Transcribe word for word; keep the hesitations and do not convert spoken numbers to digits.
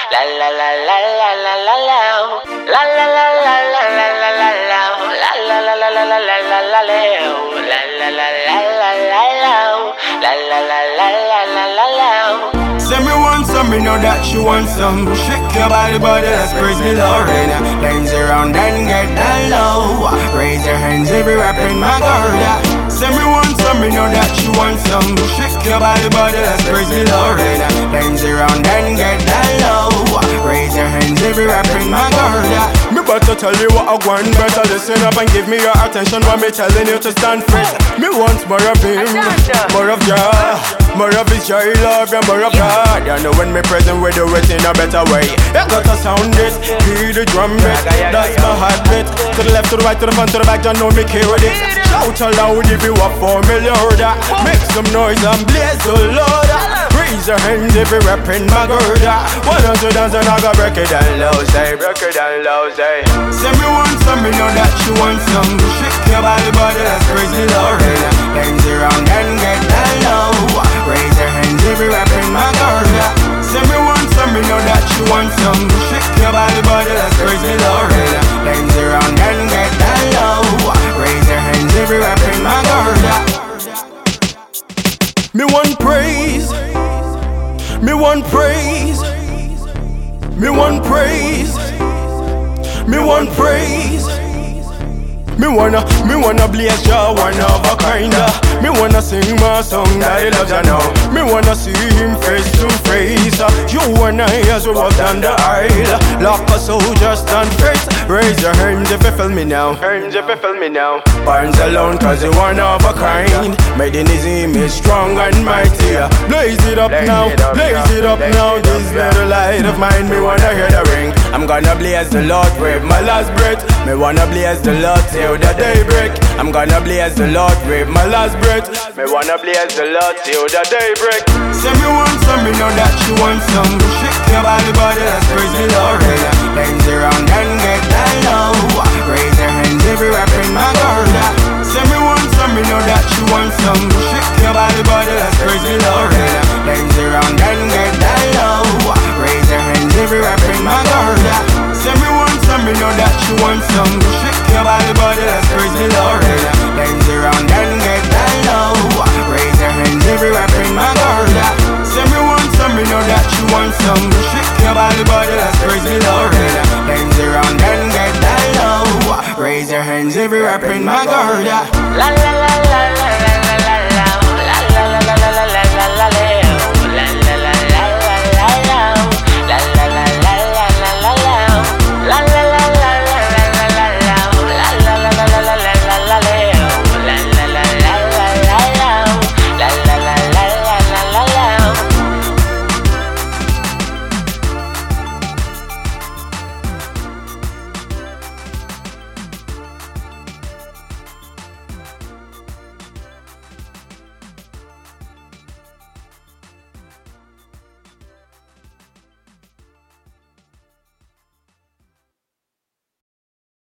La la la la la la la la. La la la la la la la la la. La la la la la la la la la la. La la la la la la la. La la la la la la la la. Say me want some, me know that she wants some. Shake your body, body, let's praise the Lord. Dance around and get down low. Raise your hands every rap in my garden. Say me want some, me know that she wants some. Shake your body, body, let's praise the Lord. Dance around and get down low. Raise your hands every rap in my garden. Me better tell you what I want. Better listen up and give me your attention while me telling you to stand first. Me want more of him, more of joy, more of his joy, love, and more of God. You know when me present, we do it in a better way. You gotta sound it, hear the drum beat. That's my heartbeat. To the left, to the right, to the front, to the back, you know me care with it. Shout aloud if you are familiar with that. Make some noise and blaze the Lord. Raise your hands if you rapping my girl. Why don't you dance and I go break it down low, say, break it down low, say. Say me want some, me know that you want some. Shake your body, body, let's praise the Lord. Dance around and get down low. Raise your hands if you rapping my girl. Say me want some, me know that you want some. Shake your body, body, let's praise the Lord. Dance around and get down low. Raise your hands if you rapping my girl. Me want praise. Me want praise. Me want praise. Me want praise. Me wanna, me wanna blaze ya one of a kind. Me wanna sing my song that I love ya now. Me wanna see him face to face. You and I as we walk down the aisle. Lock a soldier stand face. Raise your hands if you feel me now. Hands if you feel me now. Barnes alone cause you one of a kind. Made in his image strong and mighty. Blaze it up now, blaze it up now. This little light of mine, me wanna hear the ring. I'm gonna blaze the Lord with my last breath. Me wanna blaze the Lord till the daybreak. I'm gonna blaze the Lord with my last breath. Me wanna blaze the Lord till the daybreak. Say me want some, me know that you want some. Shake your body, body, let's praise the Lord. Dance around and get down low. Raise your hands every rap in my garden. Say me want some, me know that you want some. Shake your body, body, let's praise the Lord. Dance around and get down low. Raise your hands every rap in my garden. Say me want some, me know that you want some. Shake your body, body, let's praise the Lord. Dance around and get down low. Raise your hands every rap in my garden. Say me want some, me know that you want some. Shake your body, body, let's praise the Lord. Dance around and get down low. Raise your hands every rap in my garden. La la